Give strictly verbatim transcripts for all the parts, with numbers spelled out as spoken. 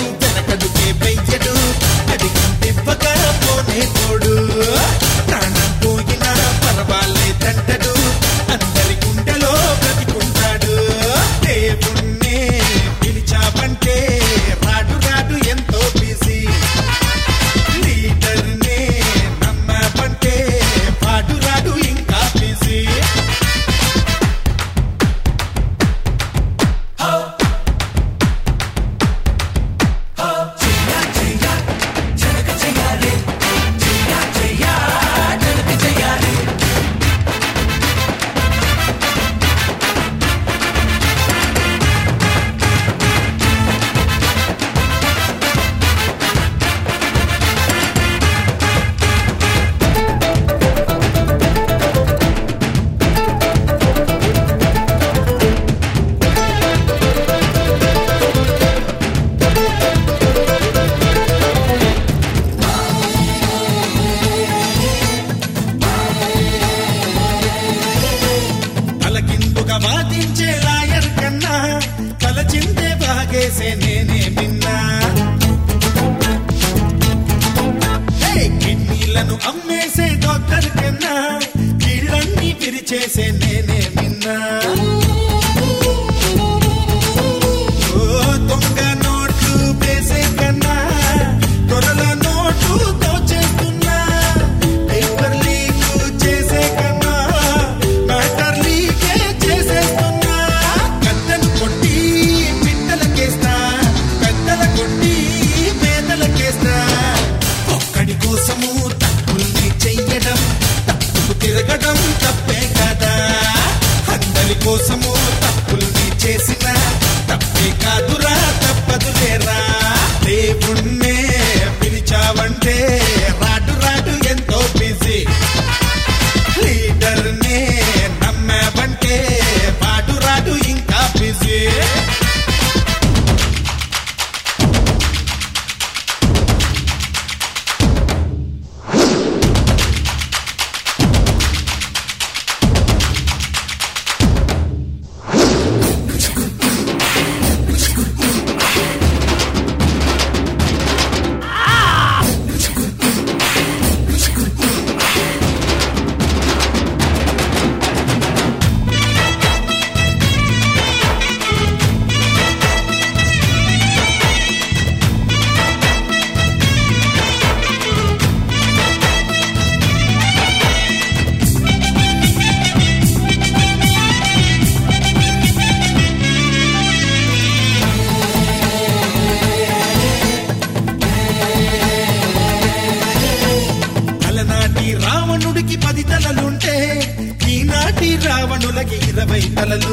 వెనకడుకే వెయ్యడు అడిగిందివ్వగా పోనే పోడు ప్రాణం పోయినా పర్వాలేదంటడు అందరి గుండెలో బ్రతికుంటాడు దేవుణ్ణే పిలిచావంటే రాడు రాడు ఎంతో బిజీ లీడర్నే నమ్మావంటే వాడు రాడు ఇంకా బిజీ వాదించే లాయర్ కన్నా తలచిందే బాగేసే నేనే విన్నా కిడ్నీలను అమ్మేసే డాక్టర్ కన్నా కీళ్ళన్నీ విరిచేసే నేనే విన్నా ఓ దొంగ నోట్లు వేసే కన్నా దొరల నోటు దోచేస్తున్నా పేపర్ లీక్ చేసే కన్నా మ్యాటర్ లీకే చేసేస్తున్నా కత్తెను కొట్టి పిట్టలకేస్తా పెద్దల కొట్టి పేదలకేస్తా ఒక్కడి కోసము తప్పుల్ని చెయ్యడం తప్పుకు తిరగడం తప్పే కదా అందరి కోసము తప్పుల్ని చేసిన తప్పే కాదురా తప్పదు లేరా దేవుణ్ణే పిలిచావంటే రాడు రాడు ఎంతో బిజీ లీడర్నే నమ్మావంటే వాడు రాడు ఇంకా బిజీ రావణుడికి పది తలలుంటే ఈనాటి రావణులకి ఇరవై తలలు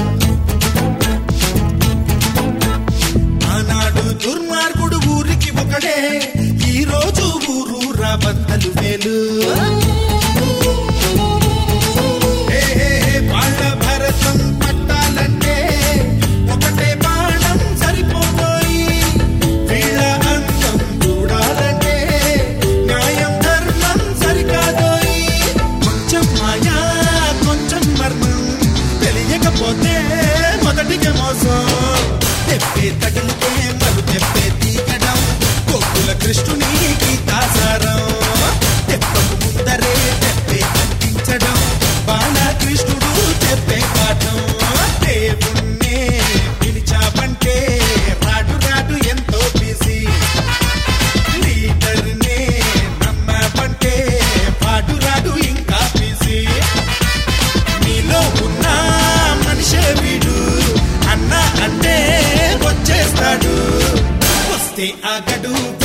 ఆనాడు దుర్మార్గుడు ఊరికి ఒకడే ఈ రోజు ఊరు రాబంతలు వేలు వాళ్ళ భరతం పట్టాలంటే ఒకటే బాణం సరిపోయి వీళ్ళ అందం చూడాలంటే న్యాయం ధర్మం సరికాదోయి కొంచెం మాయా కొంచెం మర్మం తెలియకపోతే మొదటిగా మోసం తెప్పే తగిలితే మరు తెప్పే తీగడం గోకుల కృష్ణుని గీతాసారం తెప్పకు ముందరే తెప్పే అందించడం బాలకృష్ణుడు తెప్పే పాఠం దేవుణ్ణే పిలిచావంటే రాడు రాడు ఎంతో బిజీ లీడర్నే నమ్మావంటే వాడు రాడు ఇంకా బిజీ నీలో ఉన్న మనిషే వీడు అన్న అంటే వచ్చేస్తాడు వస్తే ఆగడు